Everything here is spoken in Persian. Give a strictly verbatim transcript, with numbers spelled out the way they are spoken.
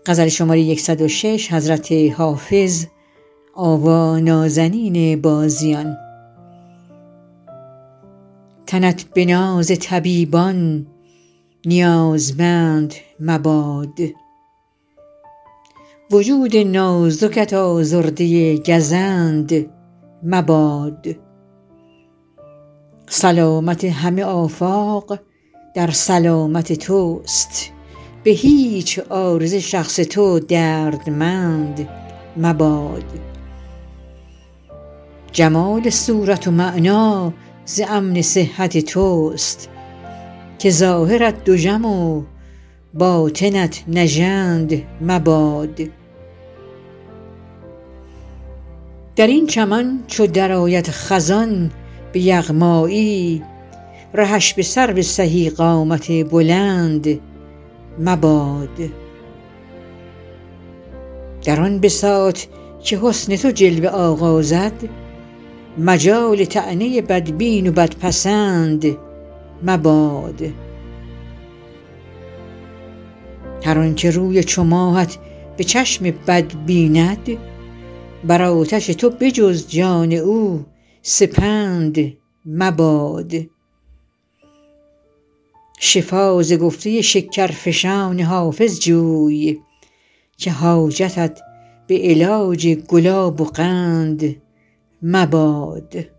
غزل شماره صد و شش حضرت حافظ آوا نازنین بازیان. تنت به ناز طبیبان نیازمند مباد، وجود نازکت آزرده گزند مباد. سلامت همه آفاق در سلامت توست، به هیچ عارضه شخص تو دردمند مباد. جمال صورت و معنی ز امن صحت توست، که ظاهرت دژم و باطنت نژند مباد. در این چمن چو درآید خزان به یغمایی، رهش به سرو سهی قامت بلند مباد. در آن بساط که حسن تو جلوه آغازد، مجال طعنه بدبین و بدپسند مباد. هر آن که روی چو ماهت به چشم بد بیند، بر آتش تو به جز جان او سپند مباد. شفا ز گفته شکرفشان حافظ جوی، که حاجتت به علاج گلاب و قند مباد.